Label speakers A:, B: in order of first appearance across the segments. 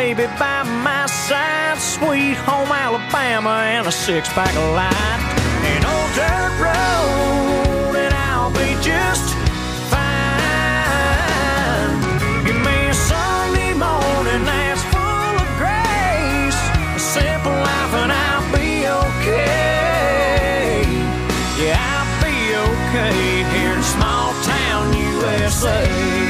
A: baby by my side, sweet home Alabama, and a six-pack of light. An old dirt road, and I'll be just fine. Give me a Sunday morning that's full of grace, a simple life, and I'll be okay. Yeah, I'll be okay here in small town USA.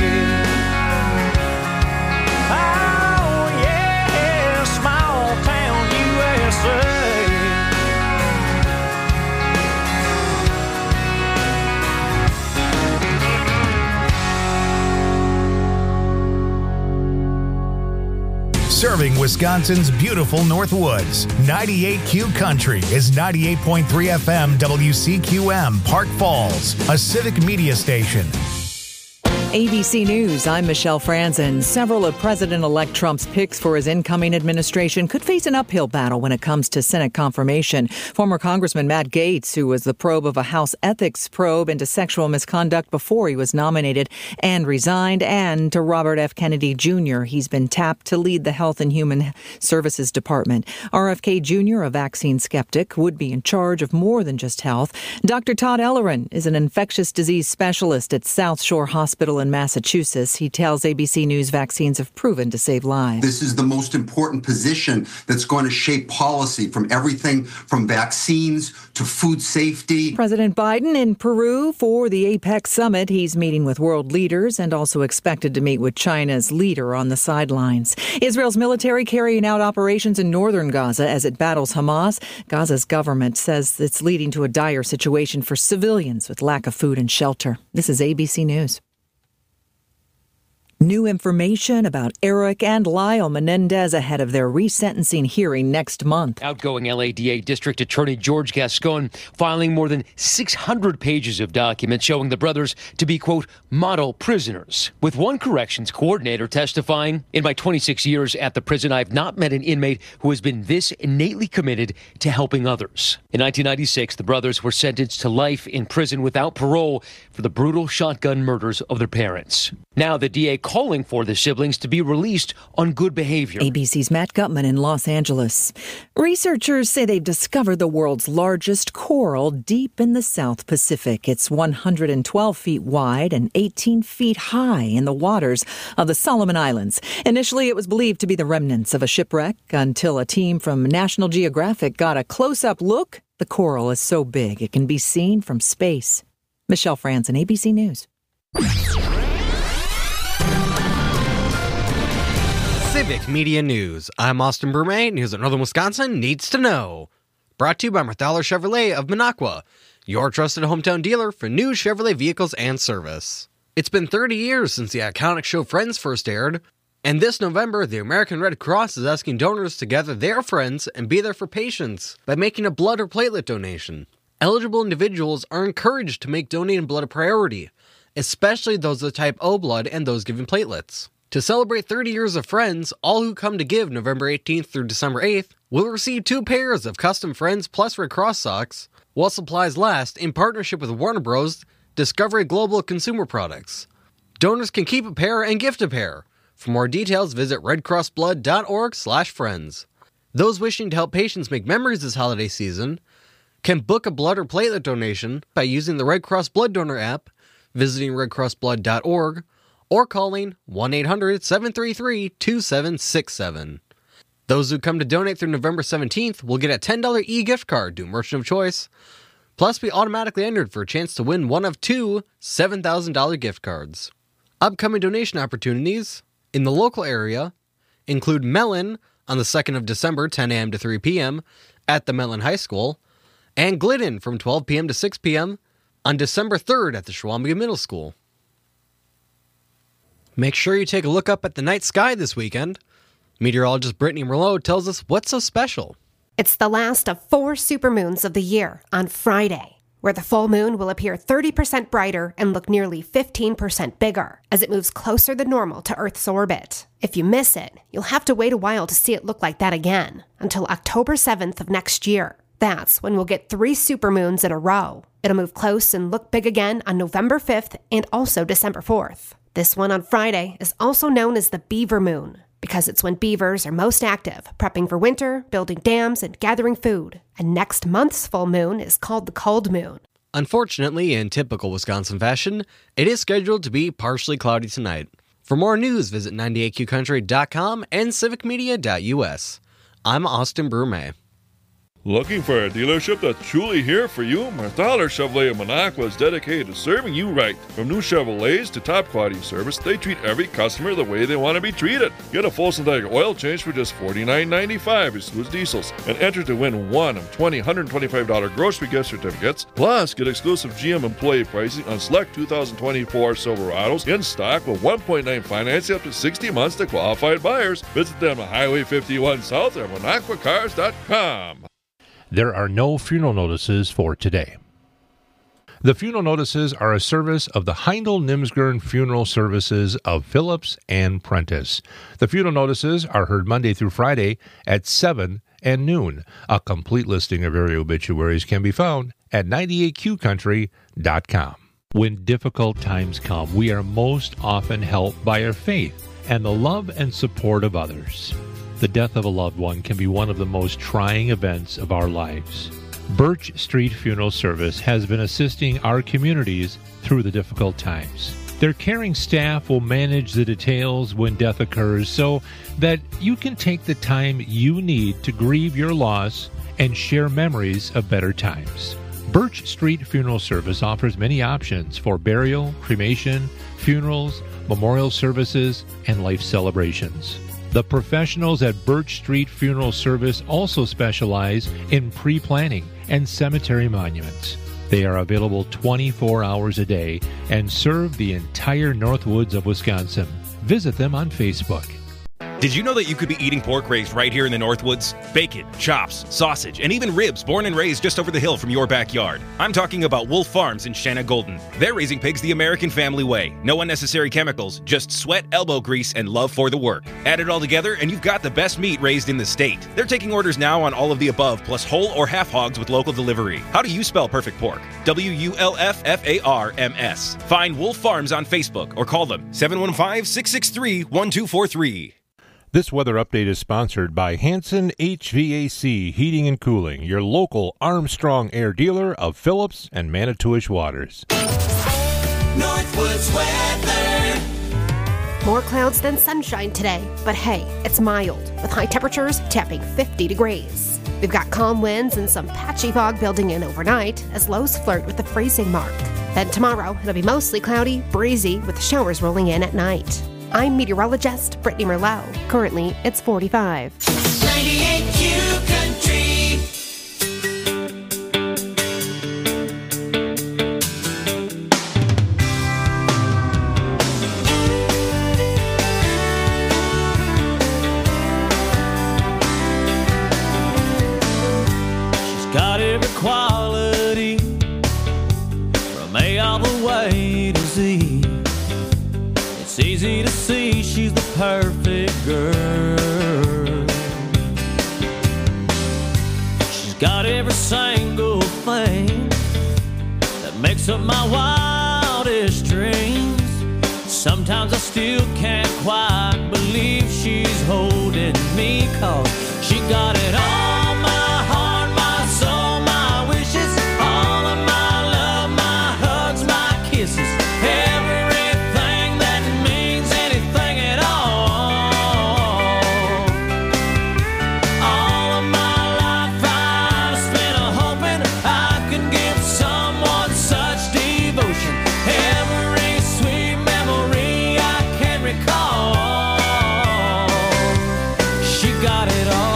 B: Serving Wisconsin's beautiful North Woods. 98Q Country is 98.3 FM WCQM Park Falls, a civic media station.
C: ABC News, I'm Michelle Franzen. Several of President-elect Trump's picks for his incoming administration could face an uphill battle when it comes to Senate confirmation. Former Congressman Matt Gaetz, who was the probe of a House ethics probe into sexual misconduct before he was nominated and resigned, and to Robert F. Kennedy Jr. He's been tapped to lead the Health and Human Services Department. RFK Jr., a vaccine skeptic, would be in charge of more than just health. Dr. Todd Ellerin is an infectious disease specialist at South Shore Hospital in Massachusetts. He tells ABC News vaccines have proven to save lives.
D: This is the most important position that's going to shape policy, from everything from vaccines to food safety.
C: President Biden in Peru for the APEC summit. He's meeting with world leaders and also expected to meet with China's leader on the sidelines. Israel's military carrying out operations in northern Gaza as it battles Hamas. Gaza's government says it's leading to a dire situation for civilians with lack of food and shelter. This is ABC News. New information about Eric and Lyle Menendez ahead of their resentencing hearing next month.
E: Outgoing LADA District Attorney George Gascon filing more than 600 pages of documents showing the brothers to be, quote, model prisoners. With one corrections coordinator testifying, in my 26 years at the prison, I've not met an inmate who has been this innately committed to helping others. In 1996, the brothers were sentenced to life in prison without parole for the brutal shotgun murders of their parents. Now the DA calling for the siblings to be released on good behavior.
C: ABC's Matt Gutman in Los Angeles. Researchers say they've discovered the world's largest coral deep in the South Pacific. It's 112 feet wide and 18 feet high in the waters of the Solomon Islands. Initially, it was believed to be the remnants of a shipwreck until a team from National Geographic got a close-up look. The coral is so big it can be seen from space. Michelle Franzen, ABC News.
F: Civic Media News. I'm Austin Brume. News that Northern Wisconsin needs to know. Brought to you by Marthaler Chevrolet of Minocqua, your trusted hometown dealer for new Chevrolet vehicles and service. It's been 30 years since the iconic show Friends first aired, and this November, the American Red Cross is asking donors to gather their friends and be there for patients by making a blood or platelet donation. Eligible individuals are encouraged to make donating blood a priority, especially those of type O blood and those giving platelets. To celebrate 30 years of Friends, all who come to give November 18th through December 8th will receive 2 pairs of custom Friends plus Red Cross socks while supplies last, in partnership with Warner Bros. Discovery Global Consumer Products. Donors can keep a pair and gift a pair. For more details, visit redcrossblood.org/friends. Those wishing to help patients make memories this holiday season can book a blood or platelet donation by using the Red Cross Blood Donor app, visiting redcrossblood.org, or calling 1-800-733-2767. Those who come to donate through November 17th will get a $10 e-gift card to a merchant of choice, plus be automatically entered for a chance to win one of 2 $7,000 gift cards. Upcoming donation opportunities in the local area include Mellon on the 2nd of December, 10 a.m. to 3 p.m. at the Mellon High School, and Glidden from 12 p.m. to 6 p.m. on December 3rd at the Schwalmega Middle School. Make sure you take a look up at the night sky this weekend. Meteorologist Brittany Merlot tells us what's so special.
G: It's the last of 4 supermoons of the year on Friday, where the full moon will appear 30% brighter and look nearly 15% bigger as it moves closer than normal to Earth's orbit. If you miss it, you'll have to wait a while to see it look like that again, until October 7th of next year. That's when we'll get 3 supermoons in a row. It'll move close and look big again on November 5th and also December 4th. This one on Friday is also known as the Beaver Moon. because it's when beavers are most active, prepping for winter, building dams, and gathering food. And next month's full moon is called the cold moon.
F: Unfortunately, in typical Wisconsin fashion, it is scheduled to be partially cloudy tonight. For more news, visit 98qcountry.com and civicmedia.us. I'm Austin Brume.
H: Looking for a dealership that's truly here for you? Marthaler Chevrolet of Minocqua is dedicated to serving you right. From new Chevrolets to top quality service, they treat every customer the way they want to be treated. Get a full synthetic oil change for just $49.95 excludes diesels, and enter to win one of 20 $125 grocery gift certificates. Plus, get exclusive GM employee pricing on select 2024 Silverados in stock with 1.9 financing up to 60 months to qualified buyers. Visit them at Highway 51 South or MinocquaCars.com.
I: There are no funeral notices for today. The funeral notices are a service of the Heindel Nimsgern Funeral Services of Phillips and Prentice. The funeral notices are heard Monday through Friday at 7 and noon. A complete listing of area obituaries can be found at 98qcountry.com. When difficult times come, we are most often helped by our faith and the love and support of others. The death of a loved one can be one of the most trying events of our lives. Birch Street Funeral Service has been assisting our communities through the difficult times. Their caring staff will manage the details when death occurs so that you can take the time you need to grieve your loss and share memories of better times. Birch Street Funeral Service offers many options for burial, cremation, funerals, memorial services, and life celebrations. The professionals at Birch Street Funeral Service also specialize in pre-planning and cemetery monuments. They are available 24 hours a day and serve the entire Northwoods of Wisconsin. Visit them on Facebook.
J: Did you know that you could be eating pork raised right here in the Northwoods? Bacon, chops, sausage, and even ribs born and raised just over the hill from your backyard. I'm talking about Wolf Farms in Shanna Golden. They're raising pigs the American family way. No unnecessary chemicals, just sweat, elbow grease, and love for the work. Add it all together and you've got the best meat raised in the state. They're taking orders now on all of the above, plus whole or half hogs with local delivery. How do you spell perfect pork? WULFFARMS. Find Wolf Farms on Facebook or call them 715-663-1243.
I: This weather update is sponsored by Hanson HVAC Heating and Cooling, your local Armstrong Air dealer of Phillips and Manitowish Waters.
A: Northwoods weather.
G: More clouds than sunshine today, but hey, it's mild, with high temperatures tapping 50 degrees. We've got calm winds and some patchy fog building in overnight as lows flirt with the freezing mark. Then tomorrow, it'll be mostly cloudy, breezy, with showers rolling in at night. I'm meteorologist Brittany Merlot. Currently, it's 45.
A: 98Q Country. She's got every quality from A all the way to Z. It's easy to see she's the perfect girl. She's got every single thing that makes up my wildest dreams. Sometimes I still can't quite believe she's holding me, 'cause she got it all, my heart, my soul, my wishes, all of my love, my hugs, my kisses, everything that means anything at all. All of my life I've spent hoping I could give someone such devotion. Every sweet memory I can recall, she got it all.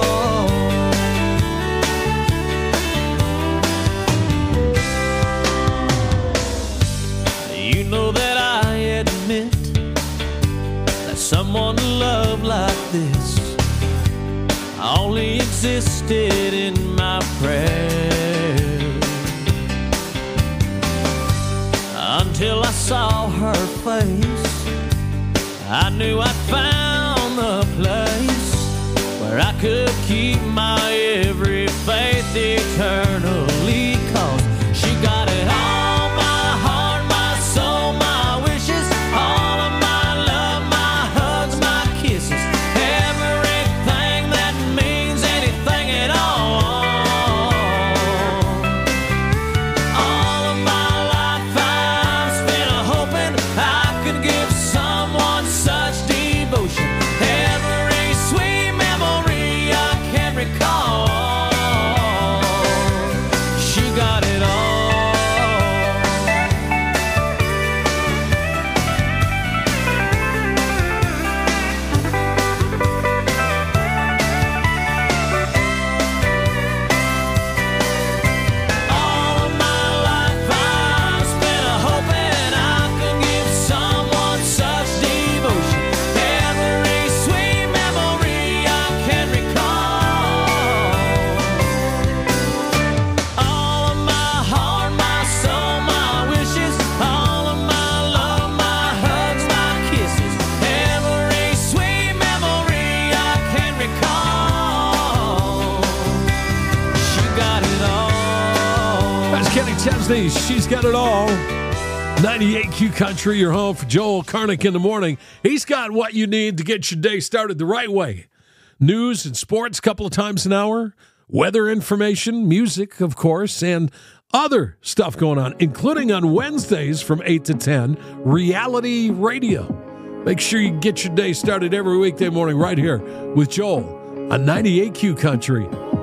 A: You know that I admit that someone to love like this only existed in my prayers, until I saw her face. I knew I'd found the place where I could keep my every faith eternally, 'cause she got it all, my heart, my soul, my wishes, all of my love, my hugs, my kisses,
K: Chesney, she's got it all. 98Q Country, your home for Joel Karnick in the morning. He's got what you need to get your day started the right way. News and sports a couple of times an hour, weather information, music, of course, and other stuff going on, including on Wednesdays from 8 to 10, reality radio. Make sure you get your day started every weekday morning right here with Joel on 98Q Country.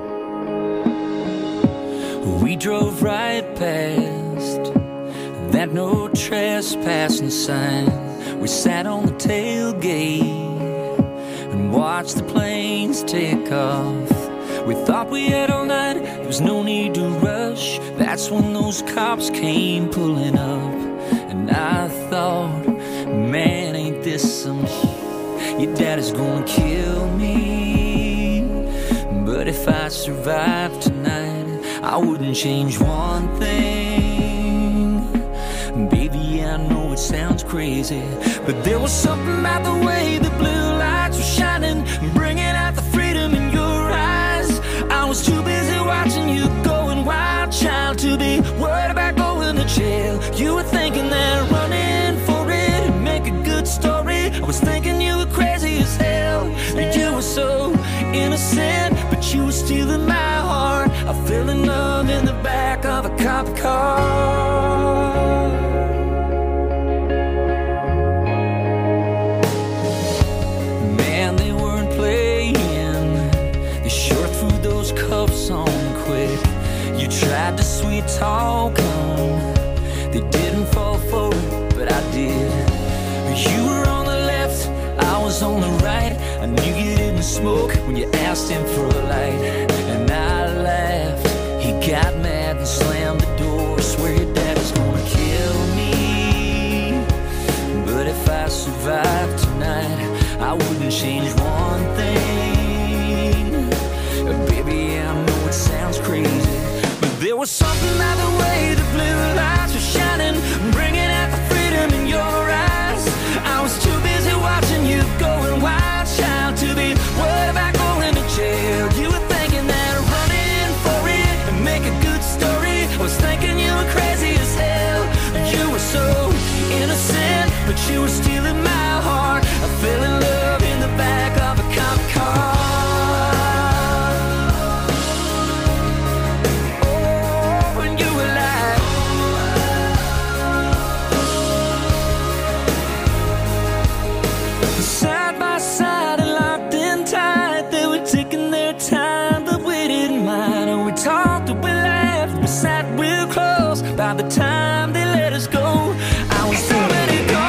L: We drove right past that no trespassing sign. We sat on the tailgate and watched the planes take off. We thought we had all night, there was no need to rush. That's when those cops came pulling up. And I thought, man, ain't this some shit? Your daddy's gonna kill me. But if I survive tonight, I wouldn't change one thing. Baby, I know it sounds crazy, but there was something about the way the blue lights were shining, bringing out the freedom in your eyes. I was too busy watching you going wild, child, to be worried about going to jail. You were thinking that running for it would make a good story. I was thinking you were crazy as hell. You were so innocent, but you were stealing my heart. I fell in love in the back of a cop car. Man, they weren't playing. They sure threw those cuffs on quick. You tried to sweet talk them. They didn't fall for it, but I did. You were on the left, I was on the right. I knew you didn't smoke when you asked him for a light. And I laughed. He got mad and slammed the door. Swear your daddy's gonna kill me. But if I survive tonight, I wouldn't change one thing. Baby, I know it sounds crazy, but there was something about the way the blue lights were shining, bringing out the freedom in your eyes. I was too busy watching you going wild, child, to be worried about going to jail. You were thinking that running for it would make a good story. I was thinking you were crazy as hell. You were so innocent, but you were stealing my heart. I fell in love in the back of a cop car. Oh, and you were like, side by side and locked in tight. They were taking their time, but we didn't mind. And we talked and we laughed, we sat real close. By the time they let us go, I was already gone.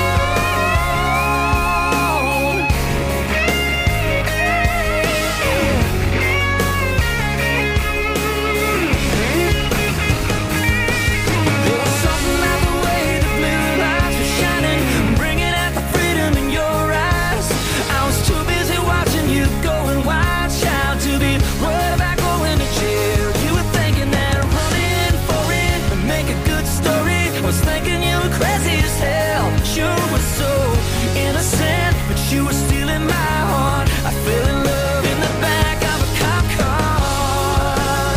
L: There was something about the way the blue lights were shining, bringing out the freedom in your eyes. I was too busy watching you going wild, child, to be worried about going to jail. You were thinking that running for it would make a good story. I was thinking you were crazy as hell. You were so innocent, but you were stealing my heart. I fell in love in the back of a cop car.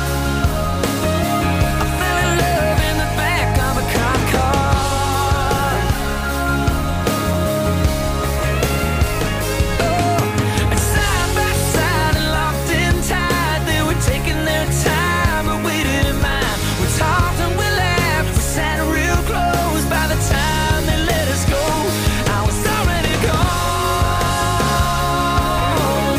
L: I fell in love in the back of a cop car. Oh, and side by side and locked in tight. They were taking their time, but we didn't mind. We talked and we laughed, we sat real close. By the time they let us go, I was already gone.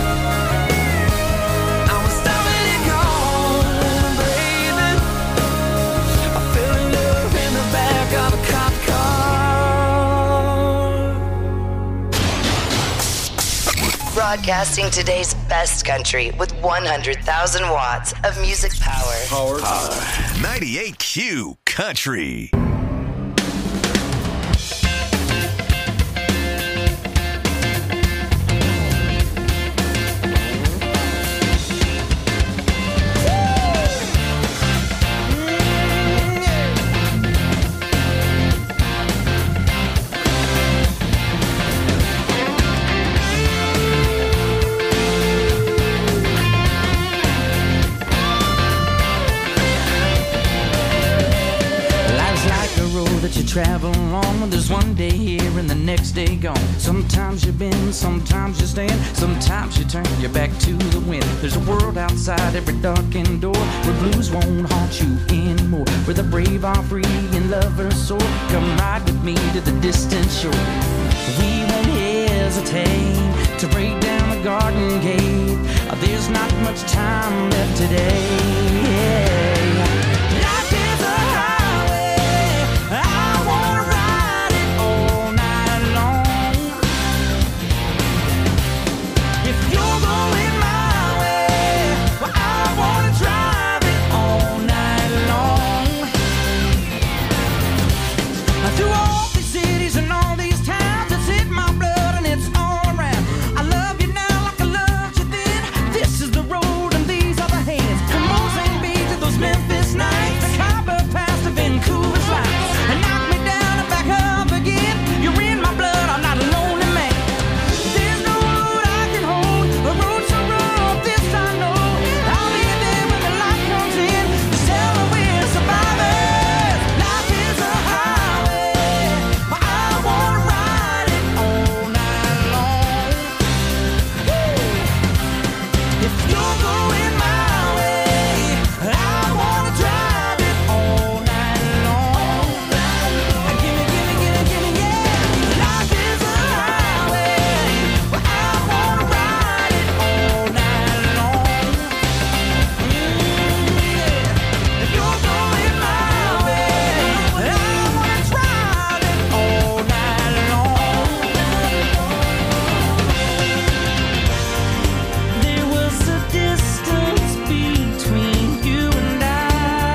L: I was already gone, baby. I fell in love in the back of a cop car.
M: Broadcasting today's best country with 100,000 watts of music power.
N: 98Q Country.
L: one day here and the next day gone. Sometimes you bend, sometimes you stand, sometimes you turn your back to the wind. There's a world outside every darkened door where blues won't haunt you anymore, where the brave are free and lovers soar. Come ride with me to the distant shore. We won't hesitate to break down the garden gate. There's not much time left today. Life is a highway, I wanna ride it all night long. If you're going my way, well, I wanna drive it all night long. Through all these cities and all these towns, it's in my blood and it's all around. I love you now like I loved you then. This is the road and these are the hands. From Mozambique to those Memphis nights, the Khyber Pass to Vancouver's lights. And knock me down and back up again. You're in my blood, I'm not a lonely man. There's no road I can hold, a road so rough, this I know. I'll be there when the light comes in. Tell me we're survivors. Life is a highway, I wanna ride it all night long. If you're going my way, I wanna drive it all night long. Gimme, gimme, gimme, gimme, yeah. Life is a highway, I wanna ride it all night long. If you're going my way, I wanna drive it all night long. There was a distance between you and I.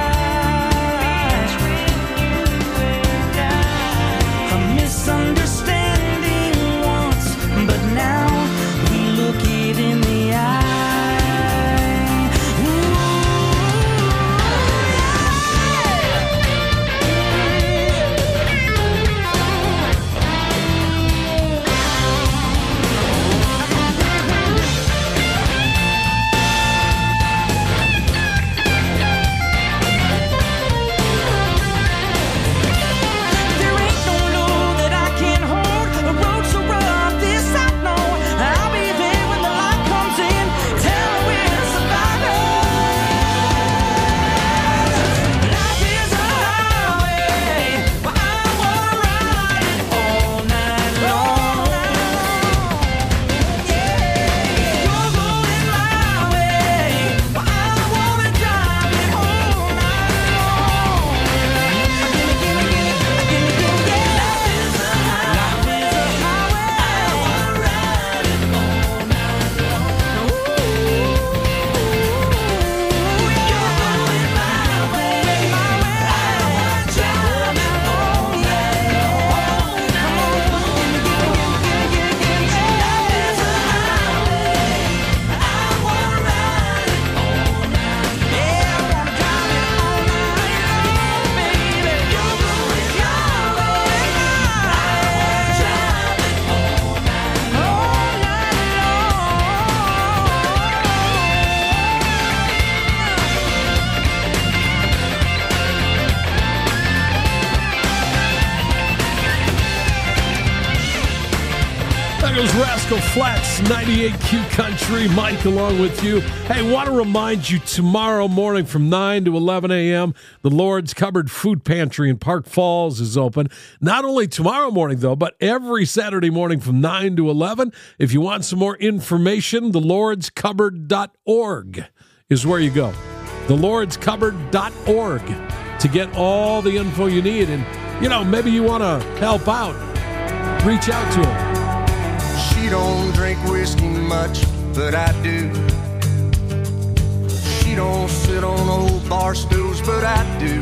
L: A misunderstanding once, but now we look it in the eye. There ain't no load that I can't hold. A road so rough, this I know. I'll be there when the light comes in. Tell me we're survivors. Life is a highway, I wanna ride it all night long. Yeah, you're going my way, I wanna drive it all night long. Gimme, gimme, gimme, gimme, gimme, yeah. Life is a highway, I wanna ride it all night long. You're going my way, I wanna drive it all night long. Come on, gimme, gimme, gimme, gimme, gimme, gimme. Life is a highway, I wanna ride it all night. Yeah, I wanna drive it all night long, baby. You're going your way, I wanna drive it all night long.
K: That goes Rascal Flatts, 98Q Country. Mike along with you. Hey, want to remind you tomorrow morning from 9 to 11 a.m., the Lord's Cupboard Food Pantry in Park Falls is open. Not only tomorrow morning, though, but every Saturday morning from 9 to 11. If you want some more information, thelordscupboard.org is where you go. thelordscupboard.org to get all the info you need. And, you know, maybe you want to help out. Reach out to them.
A: She don't drink whiskey much, but I do. She don't sit on old bar stools, but I do.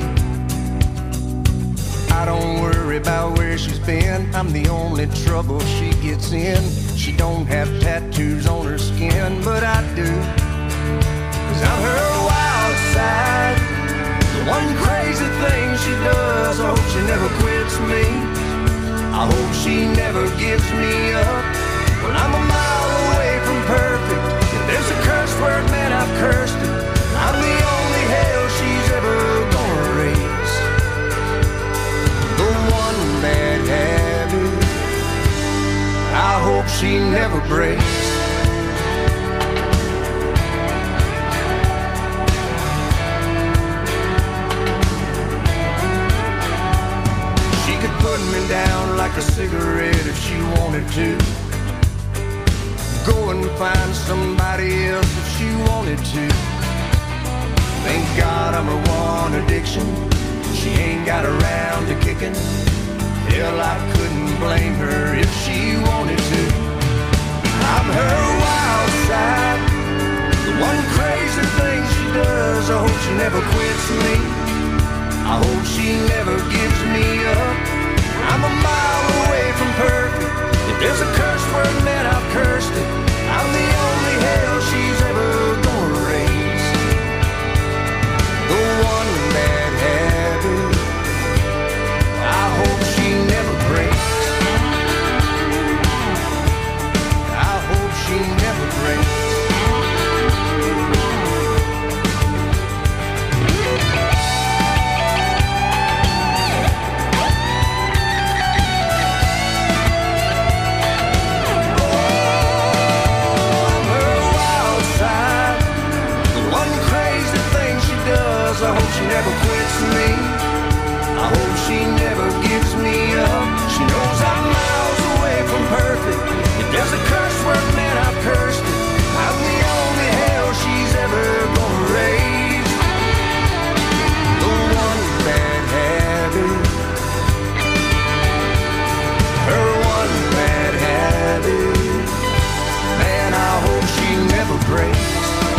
A: I don't worry about where she's been. I'm the only trouble she gets in. She don't have tattoos on her skin, but I do. 'Cause I'm her wild side. The one crazy thing she does. I hope she never quits me. I hope she never gives me up. Well, I'm a mile away from perfect. If there's a curse word, man, I've cursed it. I'm the only hell she's ever gonna raise. The one bad habit hope she never breaks. She could put me down like a cigarette if she wanted to. Go and find somebody else if she wanted to. Thank God I'm her one addiction. She ain't got around to kicking. Hell, I couldn't blame her if she wanted to. I'm her wild side, the one crazy thing she does. I hope she never quits me. I hope she never gives me up. I'm a mile away from perfect. If there's a curse word, man, I've cursed it. I'm the only hell she's ever gonna raise. The one bad habit I hope she never breaks. I hope she never breaks. I hope she never quits me. I hope she never gives me up. She knows I'm miles away from perfect. If there's a curse word, man, I've cursed it. I'm the only hell she's ever gonna raise. The one bad habit, her one bad habit, man, I hope she never breaks.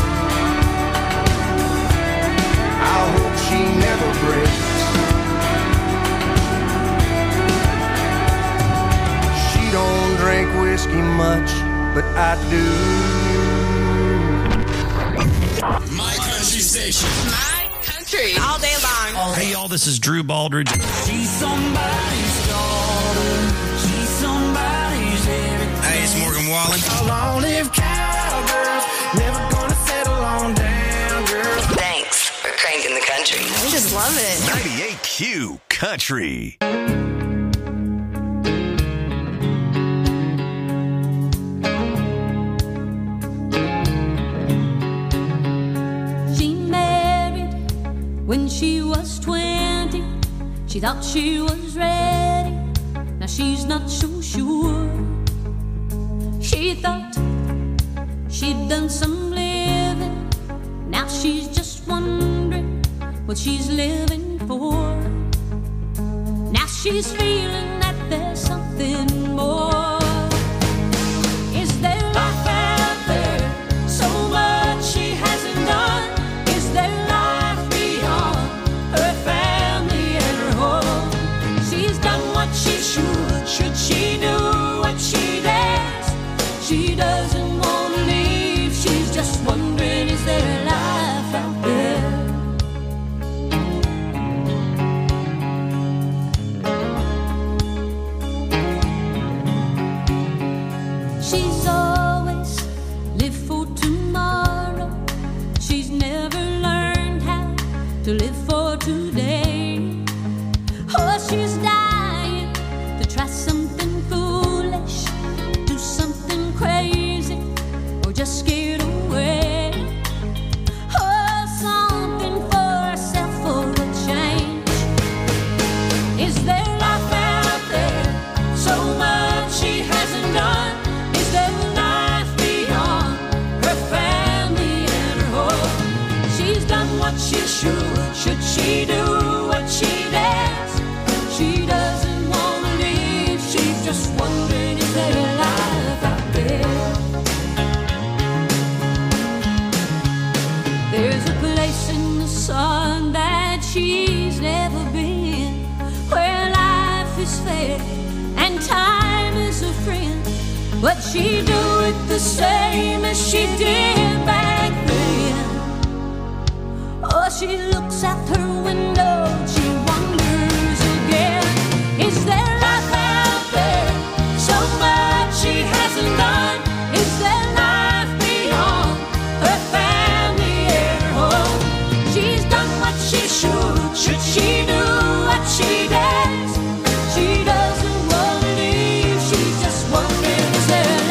A: I hope she never breaks. She don't drink whiskey much, but I do.
N: My country station.
O: My country. All day long.
N: Hey, y'all, this is Drew Baldridge.
L: She's somebody's daughter. She's somebody's everything.
N: Hey, it's Morgan Wallen.
A: Long-lived cowgirls, never gonna settle on down, girl.
M: Thanks for cranking the country.
O: I just love it.
N: 98Q Country.
P: She married when she was 20. She thought she was ready. Now she's not so sure. She thought she'd done some living. Now she's just wondering what she's living for. Now she's feeling that there's something more. Is there life out there? So much she hasn't done. Is there life beyond her family and her home? She's done what she should. Should she do what she dares? She doesn't want to leave. She's just wondering, is there life out there? She's always lived for tomorrow. She's never learned how to live for today. Oh, she's dying to try something foolish, do something crazy, or just get away. Oh, something for herself for a change. Is there life out there? So much she hasn't done. Is there life beyond her family and her home? She's done what she should. Should she do what she dares? She doesn't want to leave. She's just wondering, is there life out there? There's a place in the sun that she's never been, where life is fair and time is a friend. But she do it the same as she did back then. Oh, she looks out her window, she wonders again. Is there life out there? So much she hasn't done. Is there life beyond her family and her home? She's done what she should. Should she do what she dares? She doesn't want to leave. She's just wondering, is there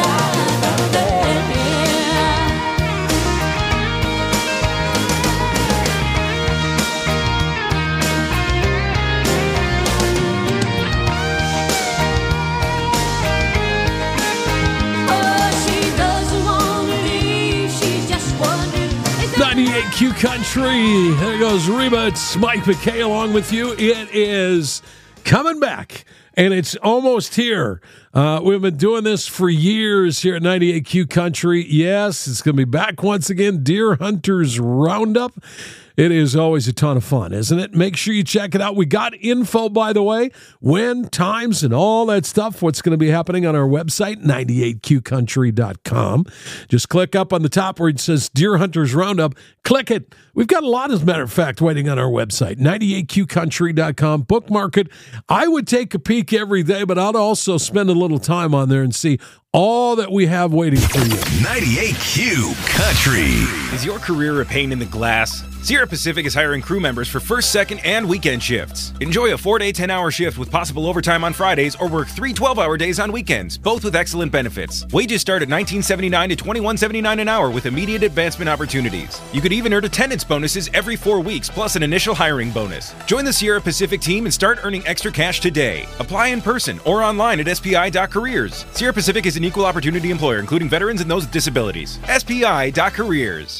K: 98Q Country. There goes Reba. It's Mike McKay along with you. It is coming back, and it's almost here. We've been doing this for years here at 98Q Country. Yes, it's going to be back once again. Deer Hunters Roundup. It is always a ton of fun, isn't it? Make sure you check it out. We got info, by the way, when, times, and all that stuff, what's going to be happening on our website, 98qcountry.com. Just click up on the top where it says Deer Hunters Roundup. Click it. We've got a lot, as a matter of fact, waiting on our website, 98qcountry.com. Bookmark it. I would take a peek every day, but I'd also spend a little time on there and see all that we have waiting for you.
N: 98Q Country.
J: Is your career a pain in the glass? Sierra Pacific is hiring crew members for first, second, and weekend shifts. Enjoy a 4-day, 10-hour shift with possible overtime on Fridays or work 3 12-hour days on weekends, both with excellent benefits. Wages start at $19.79 to $21.79 an hour with immediate advancement opportunities. You could even earn attendance bonuses every 4 weeks, plus an initial hiring bonus. Join the Sierra Pacific team and start earning extra cash today. Apply in person or online at SPI.careers. Sierra Pacific is an equal opportunity employer, including veterans and those with disabilities. SPI.careers.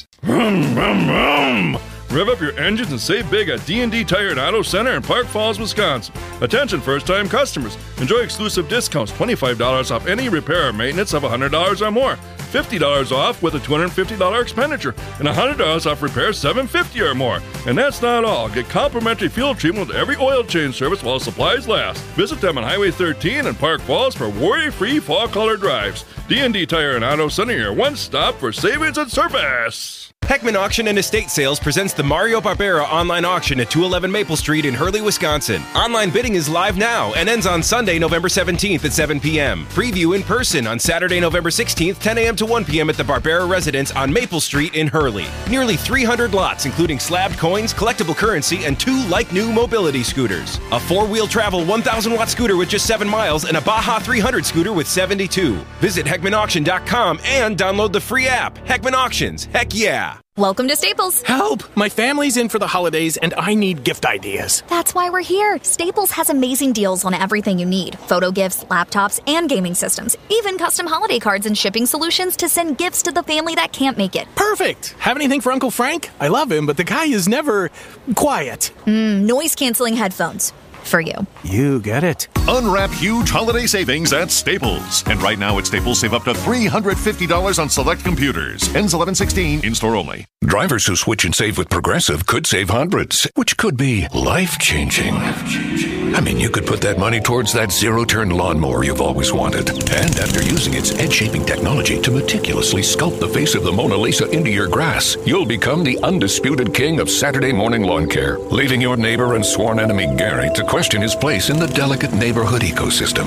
H: Rev up your engines and save big at D&D Tire and Auto Center in Park Falls, Wisconsin. Attention first-time customers. Enjoy exclusive discounts, $25 off any repair or maintenance of $100 or more, $50 off with a $250 expenditure, and $100 off repairs $750 or more. And that's not all. Get complimentary fuel treatment with every oil change service while supplies last. Visit them on Highway 13 in Park Falls for worry-free fall color drives. D&D Tire and Auto Center, your one stop for savings and service.
J: Heckman Auction and Estate Sales presents the Mario Barbera online auction at 211 Maple Street in Hurley, Wisconsin. Online bidding is live now and ends on Sunday, November 17th at 7 p.m. Preview in person on Saturday, November 16th, 10 a.m. to 1 p.m. at the Barbera Residence on Maple Street in Hurley. Nearly 300 lots, including slabbed coins, collectible currency, and 2 like-new mobility scooters. A 4-wheel travel 1,000-watt scooter with just 7 miles and a Baja 300 scooter with 72. Visit HeckmanAuction.com and download the free app. Heckman Auctions. Heck yeah!
Q: Welcome to Staples.
R: Help! My family's in for the holidays and I need gift ideas.
Q: That's why we're here. Staples has amazing deals on everything you need. Photo gifts, laptops, and gaming systems. Even custom holiday cards and shipping solutions to send gifts to the family that can't make it.
R: Perfect! Have anything for Uncle Frank? I love him, but the guy is never quiet.
Q: Noise-canceling headphones. For you.
R: You get it.
S: Unwrap huge holiday savings at Staples. And right now at Staples, save up to $350 on select computers. Ends 11/16, in-store only.
T: Drivers who switch and save with Progressive could save hundreds, which could be life-changing. I mean, you could put that money towards that zero-turn lawnmower you've always wanted. And after using its edge-shaping technology to meticulously sculpt the face of the Mona Lisa into your grass, you'll become the undisputed king of Saturday morning lawn care, leaving your neighbor and sworn enemy Gary to question his place in the delicate neighborhood ecosystem.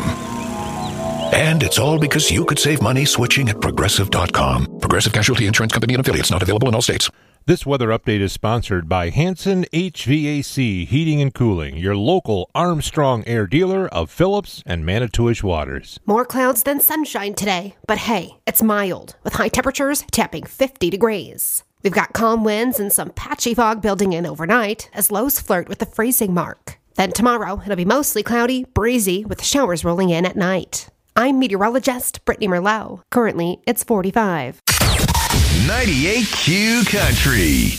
T: And it's all because you could save money switching at Progressive.com. Progressive Casualty Insurance Company and Affiliates, not available in all states.
I: This weather update is sponsored by Hanson HVAC Heating and Cooling, your local Armstrong Air dealer of Phillips and Manitowish waters.
G: More clouds than sunshine today, but hey, it's mild, with high temperatures tapping 50 degrees. We've got calm winds and some patchy fog building in overnight as lows flirt with the freezing mark. Then tomorrow, it'll be mostly cloudy, breezy, with showers rolling in at night. I'm meteorologist Brittany Merlot. Currently, it's 45.
N: 98Q Country.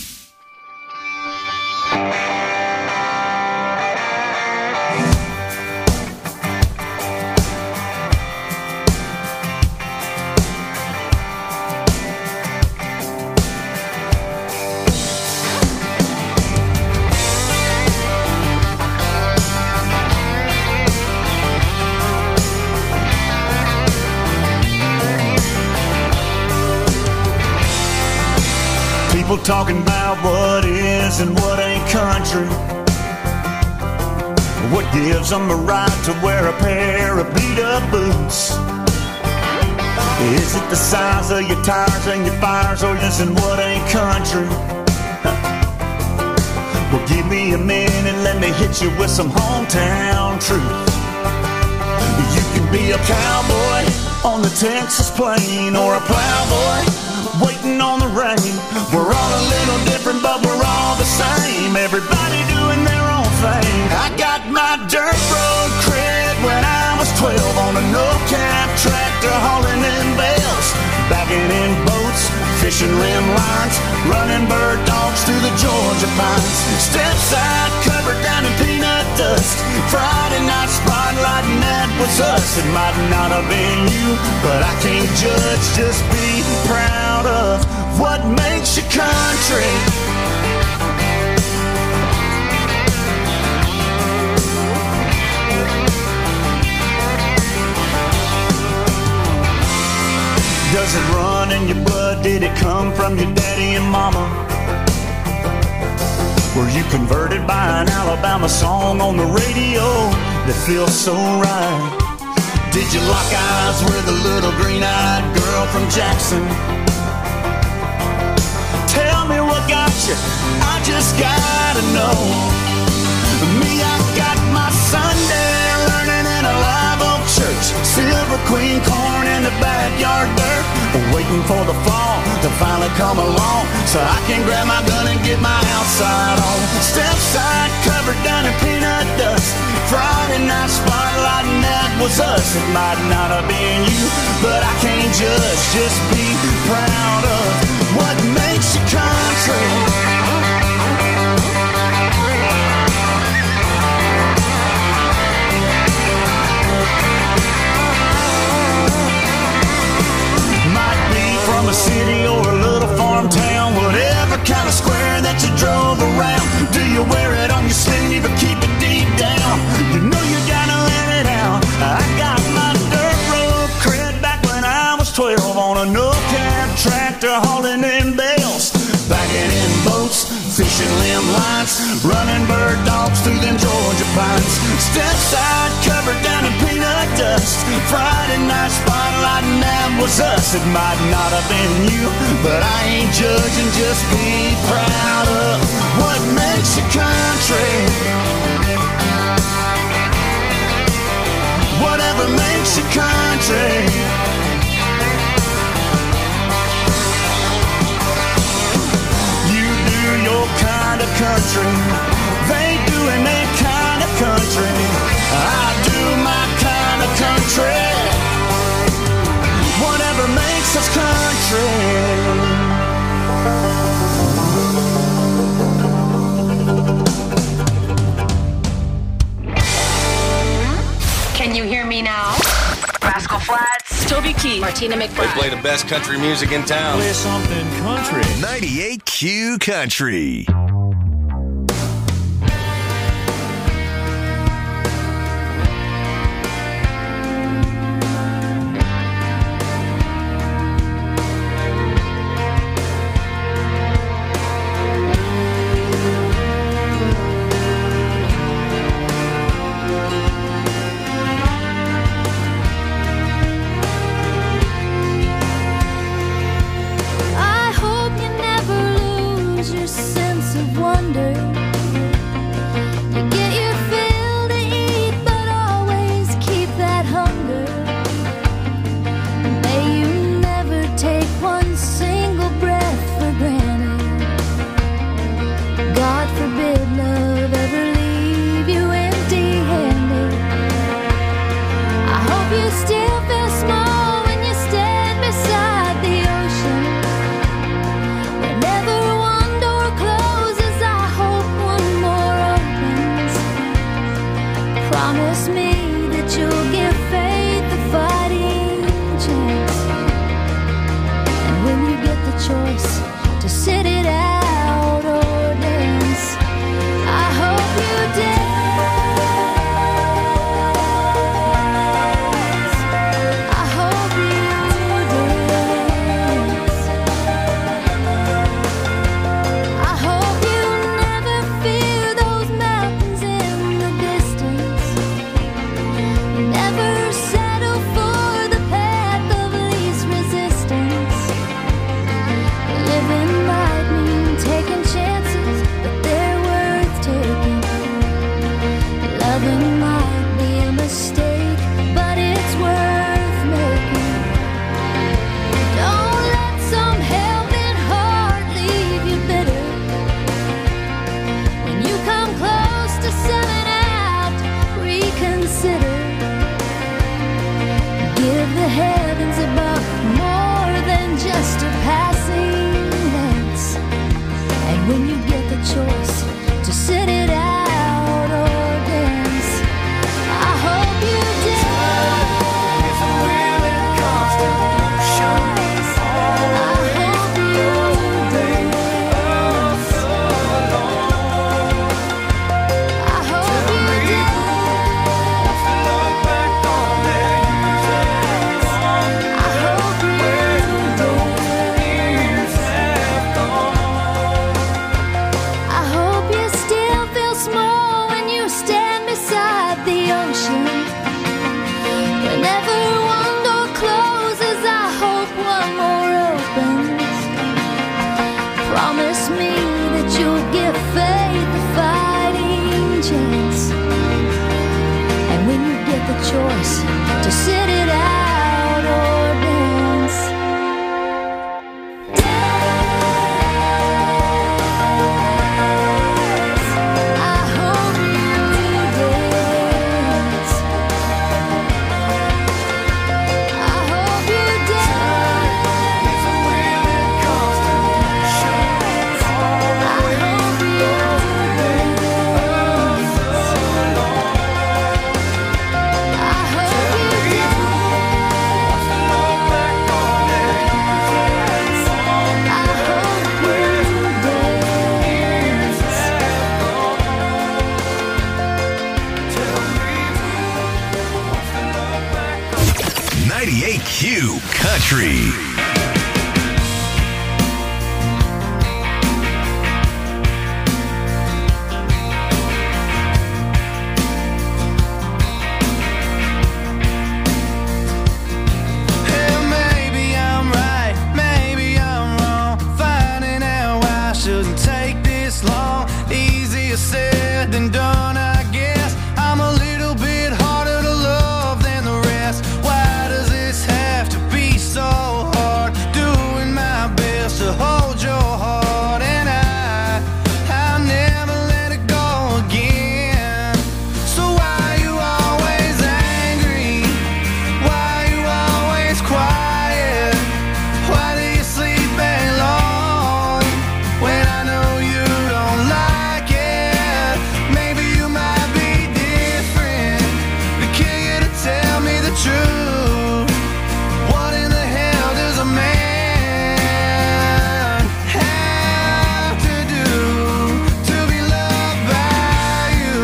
A: People talking about what is and what ain't country. What gives them a right to wear a pair of beat-up boots? Is it the size of your tires and your fires, or is it what ain't country? Well, give me a minute and let me hit you with some hometown truth. You can be a cowboy on the Texas plain, or a plowboy waiting on the rain. We're all a little different, but we're all the same. Everybody doing their own thing. I got my dirt road cred when I was 12 on a no-cap tractor hauling in bales, backing in boats, fishing fishing rim lines, running bird dogs through the Georgia pines. Stepside covered down in peanut dust. Friday night spotlight, and that was us. It might not have been you, but I can't judge. Just be proud of what makes you country. Does it run in your blood? Did it come from your daddy and mama? Were you converted by an Alabama song on the radio that feels so right? Did you lock eyes with a little green-eyed girl from Jackson? Tell me what got you, I just gotta know. Me, I got my Sunday learning in a live oak church. Silver Queen corn in the backyard dirt. Waiting for the fall to finally come along, so I can grab my gun and get my outside on. Stepside covered down in peanut dust. Friday night spotlight, and that was us. It might not have been you, but I can't judge. Just be proud of what makes you country. From a city or a little farm town, whatever kind of square that you drove around. Do you wear it on your sleeve or keep it deep down? You know you gotta let it out. I got my dirt road cred back when I was 12 on a no-cab tractor hauling in bales, backing in boats, fishing limb lines, running bird dogs through them Georgia pines. Stepside covered down in peanut dust. Friday night spotlight, and that was us. It might not have been you, but I ain't judging. Just be proud of what makes you country. Whatever makes you country. Your kind of country, they doing their kind of country. I do my kind of country. Whatever makes us
O: country. Can you hear me now? Rascal Flatts, Toby Keith, Martina McBride.
N: They play the best country music in town.
A: Play something country.
N: 98Q Country.
P: I hope you never lose your sense of
N: 98Q Country.
A: Said than done, I guess. I'm a little bit harder to love than the rest. Why does this have to be so hard? Doing my best to hold your heart, and I'll never let it go again. So why you always angry? Why you always quiet? Why do you sleep alone when I know you don't like it? True. What in the hell does a man have to do to be loved by you?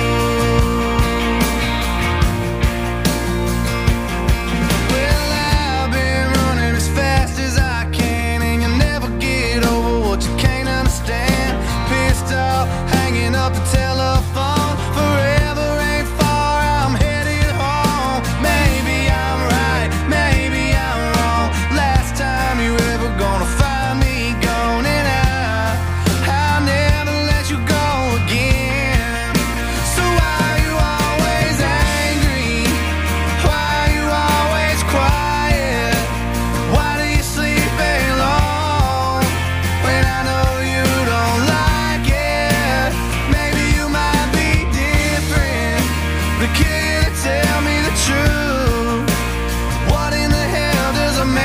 A: Well, I've been running as fast as I can, and you'll never get over what you can't understand. Pissed off, hanging up the telephone. Forever ain't far, I'm headed home. Maybe I'm right, maybe I'm wrong. Last time you ever gonna find me gone, and I'll never let you go again. So why you always angry? Why you always quiet? Why do you sleep alone when I know you don't like it? Maybe you might be different, but can you tell me the truth? What in the hell does a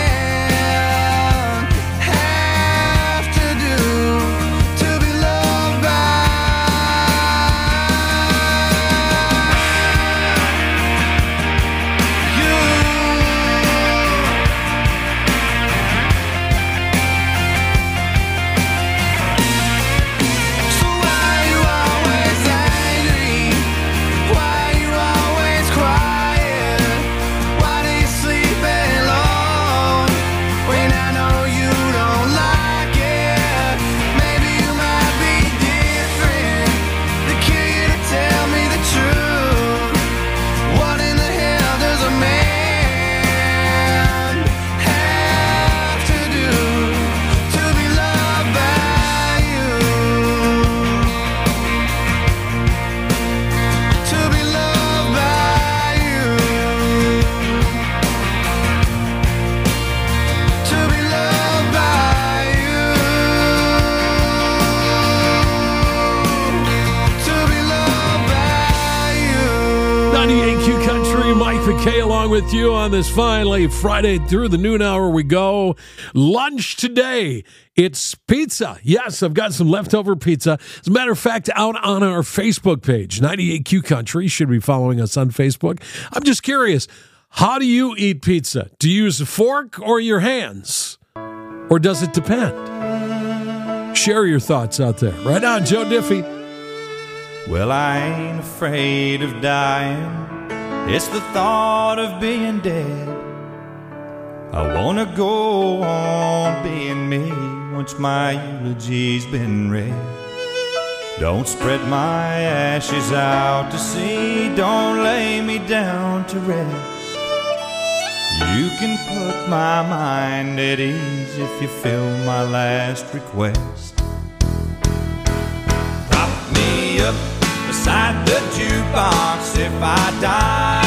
A: man have to do to be loved by you? So why you always angry? Why you always quiet? Why do you sleep alone when I know you don't like it? Maybe you might be different, but can you tell me the truth? What in the hell does a man have to do to be loved by you? To be loved by you. To be loved by you. To be loved by you.
K: 98Q Country, Mike McKay along with you on this finally Friday through the noon hour we go. Lunch today, it's pizza. Yes, I've got some leftover pizza. As a matter of fact, out on our Facebook page, 98Q Country, you should be following us on Facebook. I'm just curious, how do you eat pizza? Do you use a fork or your hands? Or does it depend? Share your thoughts out there. Right on, Joe Diffie.
U: Well, I ain't afraid of dying. It's the thought of being dead. I wanna go on being me once my eulogy's been read. Don't spread my ashes out to sea. Don't lay me down to rest. You can put my mind at ease if you fill my last request. Prop me up beside the jukebox if I die.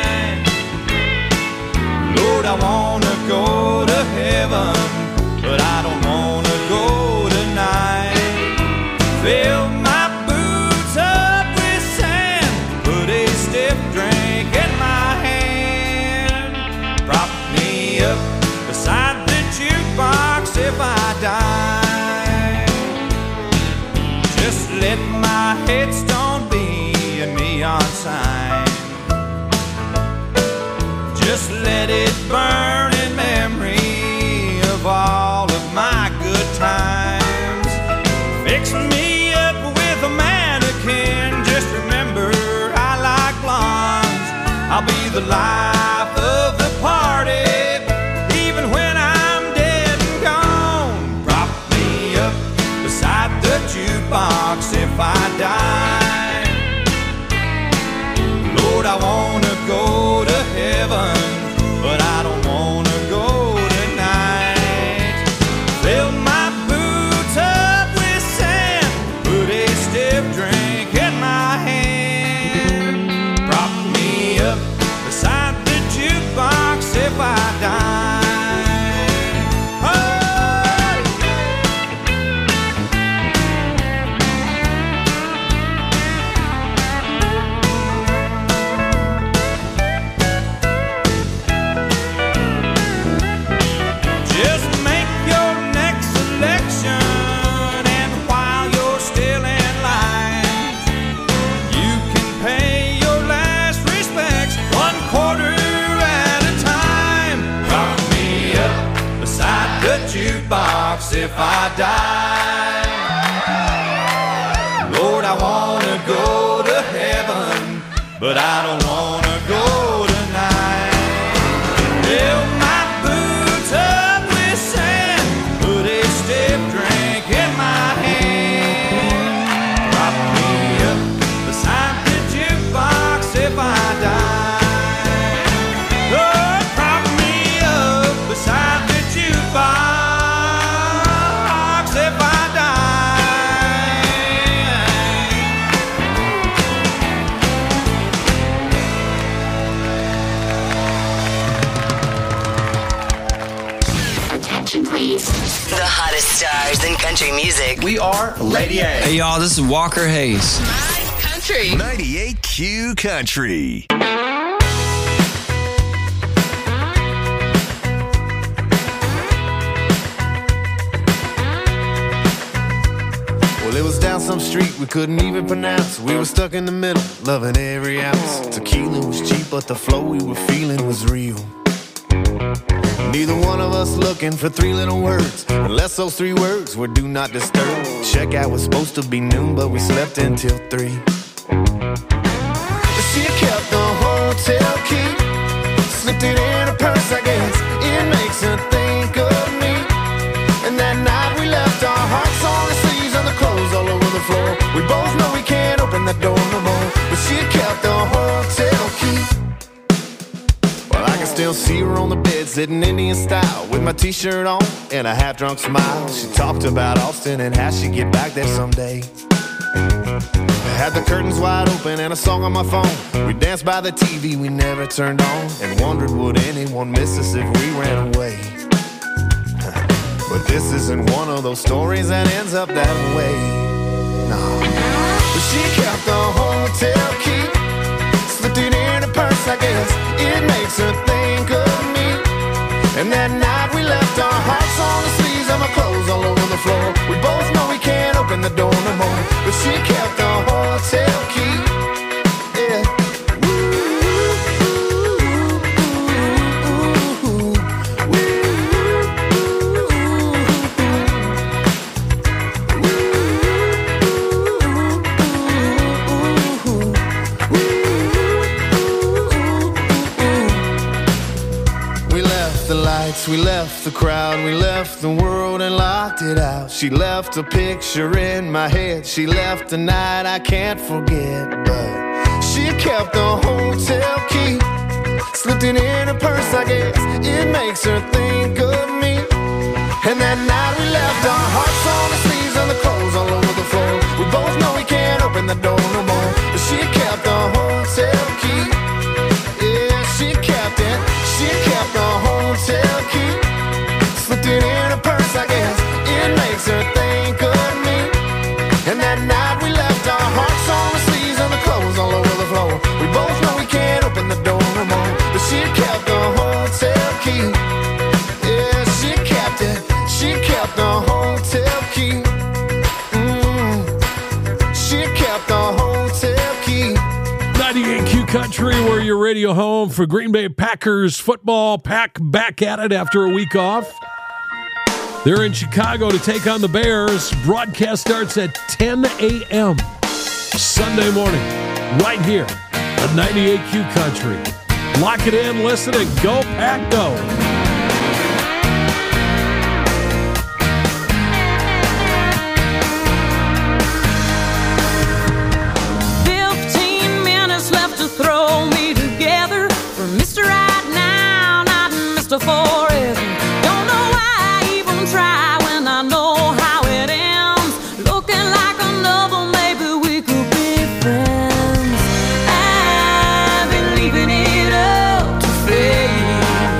U: Lord, I wanna go to heaven, but I don't wanna go tonight. Fill my boots up with sand, put a stiff drink in my hand. Prop me up beside the jukebox if I die. Just let my headstone be a neon sign. Just let it burn in memory of all of my good times. Fix me up with a mannequin. Just remember I like blondes. I'll be the life of the party. if I die. Lord, I wanna go to heaven, but I don't wanna go tonight. Fill my boots up with sand, put a stiff drink in my hand. Prop me up beside the jukebox if I die. Oh, prop me up beside the jukebox if I
M: Please. The hottest stars in country music.
B: We are Lady A.
V: Hey, y'all, this is Walker Hayes.
N: Country 98Q Country.
W: Well, it was down some street we couldn't even pronounce. We were stuck in the middle, loving every ounce. Tequila was cheap, but the flow we were feeling was real. Neither one of us looking for three little words, unless those three words were do not disturb. Checkout was supposed to be noon, but we slept until 3. She kept the hotel key, slipped it in her purse, I guess. It makes her think of me. And that night we left our hearts on the sleeves and the clothes all over the floor. We both know we can't open that door no more, but she kept the hotel key. I can still see her on the bed, sitting Indian style, with my t-shirt on and a half-drunk smile. She talked about Austin and how she'd get back there someday. I had the curtains wide open and a song on my phone. We danced by the TV we never turned on, and wondered would anyone miss us if we ran away. But this isn't one of those stories that ends up that way. No. But she kept the hotel key, slipped it in her purse, I guess. It makes her think of me. And that night we left our hearts on the sleeves and my clothes all over the floor. We both know we can't open the door no more, but she kept the hotel key. Yeah. We left the crowd, we left the world and locked it out. She left a picture in my head, she left a night I can't forget. But she kept the hotel key, slipped it in her purse, I guess. It makes her think of me. And that night we left our hearts on the sleeves and the clothes all over the floor. We both know we can't open the door no more, but she kept the hotel key. Yeah, she kept it. She kept the hotel key, slipped it in her purse, I guess. It makes her think of me. And that night we left our hearts on the sleeves and the clothes all over the floor. We both know we can't open the door no more, but she kept the hotel key. Yeah, she kept it. She kept the hotel key. She kept the hotel key.
K: 98Q Country, where your radio home for Green Bay Packers football. Pack back at it after a week off. They're in Chicago to take on the Bears. Broadcast starts at 10 a.m. Sunday morning, right here at 98Q Country. Lock it in, listen, and go Pack, go.
P: Throw me together for Mr. Right Now, not Mr. Forever. Don't know why I even try when I know how it ends. Looking like a novel, maybe we could be friends. I've been leaving it up to fate.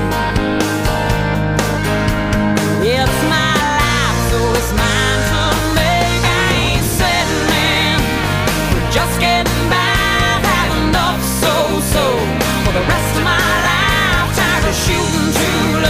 P: It's my life, so it's mine to make. I ain't settling for just getting by. So for the rest of my life, tired of shooting too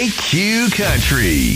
N: 98Q Country.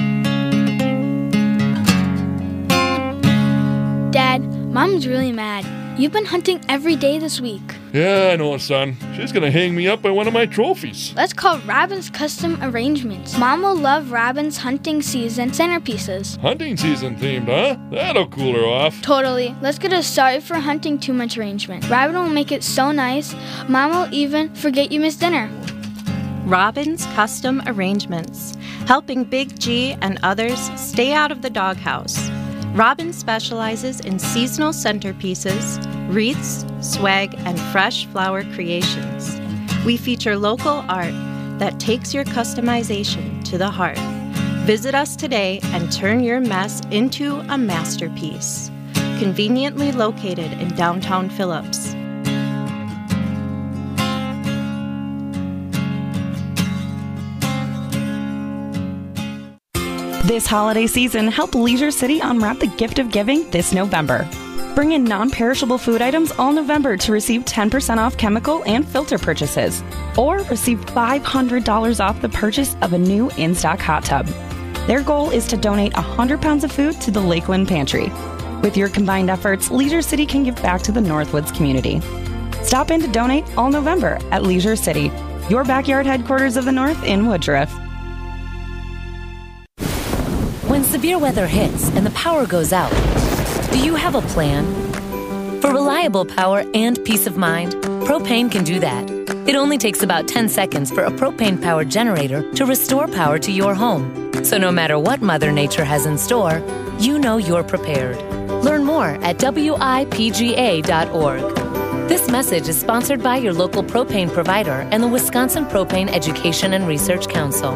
B: Dad, Mom's really mad. You've been hunting every day this week.
H: Yeah, I know, son. She's gonna hang me up by one of my trophies.
B: Let's call Robin's Custom Arrangements. Mom will love Robin's hunting season centerpieces.
H: Hunting season themed, huh? That'll cool her off.
B: Totally. Let's get a sorry for hunting too much arrangement. Robin will make it so nice, Mom will even forget you missed dinner.
D: Robin's Custom Arrangements, helping Big G and others stay out of the doghouse. Robin specializes in seasonal centerpieces, wreaths, swag, and fresh flower creations. We feature local art that takes your customization to the heart. Visit us today and turn your mess into a masterpiece. Conveniently located in downtown Phillips.
E: This holiday season, help Leisure City unwrap the gift of giving this November. Bring in non-perishable food items all November to receive 10% off chemical and filter purchases, or receive $500 off the purchase of a new in-stock hot tub. Their goal is to donate 100 pounds of food to the Lakeland Pantry. With your combined efforts, Leisure City can give back to the Northwoods community. Stop in to donate all November at Leisure City, your backyard headquarters of the North in Woodruff.
X: When severe weather hits and the power goes out, do you have a plan? For reliable power and peace of mind, Propane can do that. It only takes about 10 seconds for a propane-powered generator to restore power to your home. So no matter what Mother Nature has in store, you know you're prepared. Learn more at WIPGA.org. This message is sponsored by your local propane provider and the Wisconsin Propane Education and Research Council.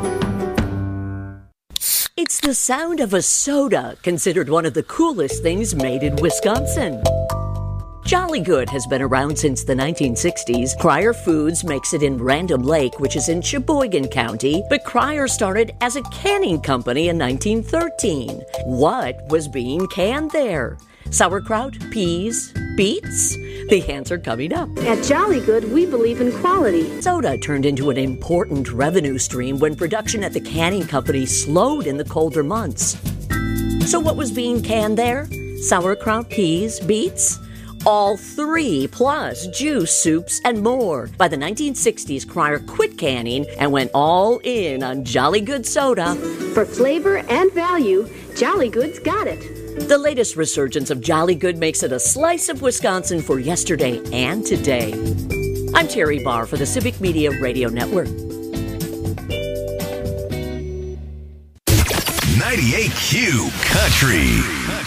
Y: It's the sound of a soda, considered one of the coolest things made in Wisconsin. Jolly Good has been around since the 1960s. Cryer Foods makes it in Random Lake, which is in Sheboygan County, but Cryer started as a canning company in 1913. What was being canned there? Sauerkraut, peas, beets? The answer coming up.
Z: At Jolly Good, we believe in quality.
Y: Soda turned into an important revenue stream when production at the canning company slowed in the colder months. So what was being canned there? Sauerkraut, peas, beets? All three, plus juice, soups, and more. By the 1960s, Cryer quit canning and went all in on Jolly Good soda.
Z: For flavor and value, Jolly Good's got it.
Y: The latest resurgence of Jolly Good makes it a slice of Wisconsin for yesterday and today. I'm Terry Barr for the Civic Media Radio Network.
N: 98Q Country.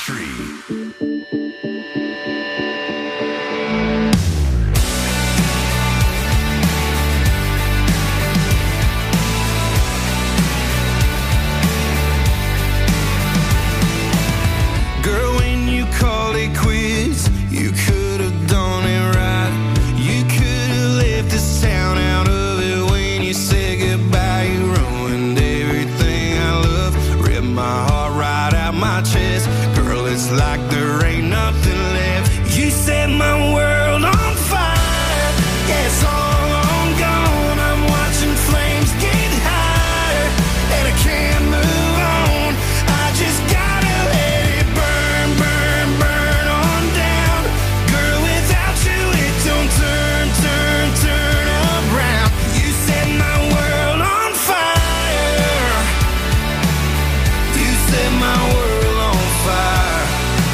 U: Quiz, you could have done it right. You could have left this town out of it when you said goodbye. You ruined everything I love, ripped my heart right out my chest. Girl, it's like there ain't nothing left. You set my world on fire. Yeah, it's all on gone. I'm watching flames get higher, and I can't move on. I just gotta let it burn, burn, burn. Turn around. You set my world on fire. You set my world on fire.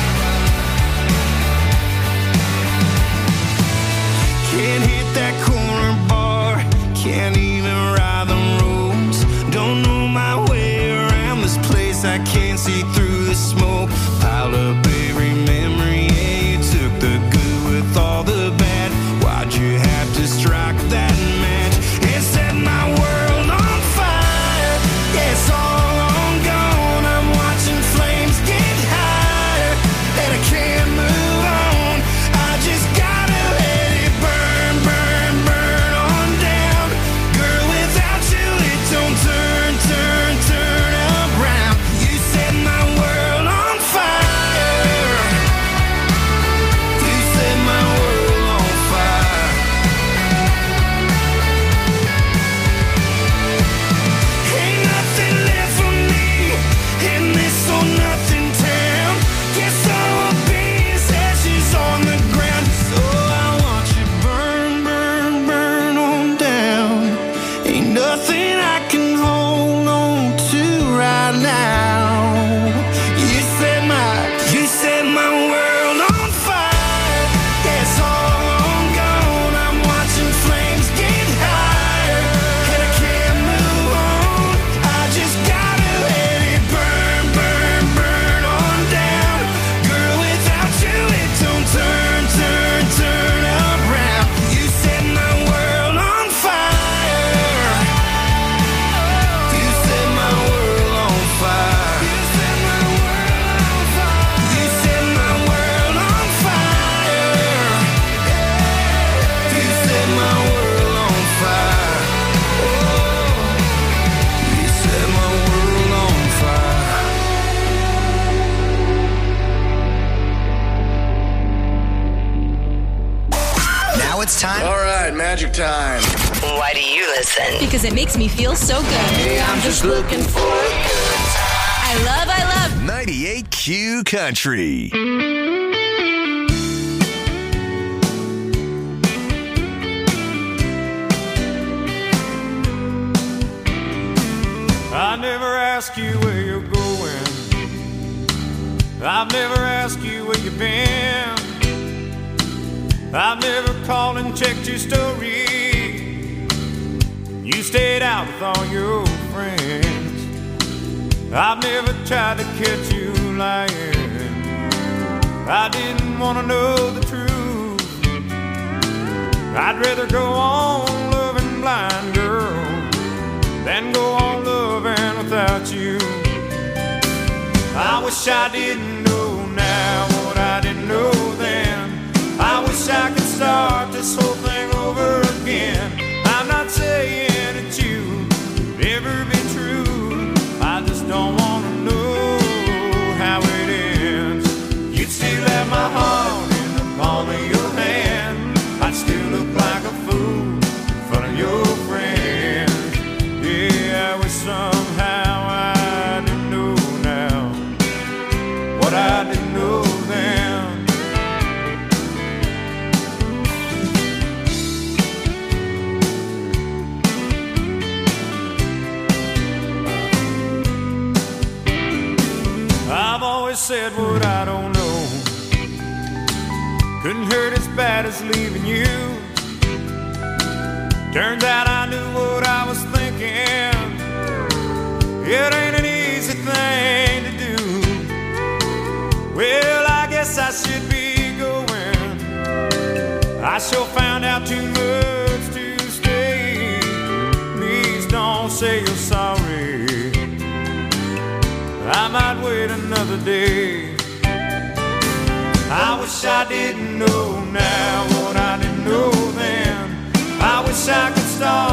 U: Can't hit that corner bar. Can't even ride the roads. Don't know my way around this place. I can't see through the smoke. Piled up every memory. Yeah, you took the good with all the bad. Why'd you have to strike that match and set my world on fire? Yeah, it's all on gone. I'm watching flames get higher, and I can't move on. I just gotta let it burn, burn, burn on down. Girl, without you it don't turn around. You set my world on fire.
W: magic time.
M: Why do you listen?
C: Because it makes me feel so good.
W: Hey, I'm just looking for a good time.
C: I love
N: 98Q Country.
U: I never ask you where you're going. I've never asked you where you've been. I've never called and checked your story. You stayed out with all your friends. I've never tried to catch you lying. I didn't want to know the truth. I'd rather go on loving blind, girl, than go on loving without you. I wish I didn't know now what I didn't know then. I wish I could start this whole thing over again. I'm not saying that you could ever be true. I just don't want to know how it ends. You'd still have my heart in the palm of your hand. I'd still look like a fool in front of your friends. Yeah, I wish somehow I didn't know now what I didn't know then. I've always said what I don't know. Couldn't hurt as bad as leaving you. Turns out I knew what I was thinking. It ain't an easy thing to do. Well, I guess I should be going. I sure found out too much to stay. Please don't say you're sorry. I might wait another day. I wish I didn't know now what I didn't know then. I wish I could start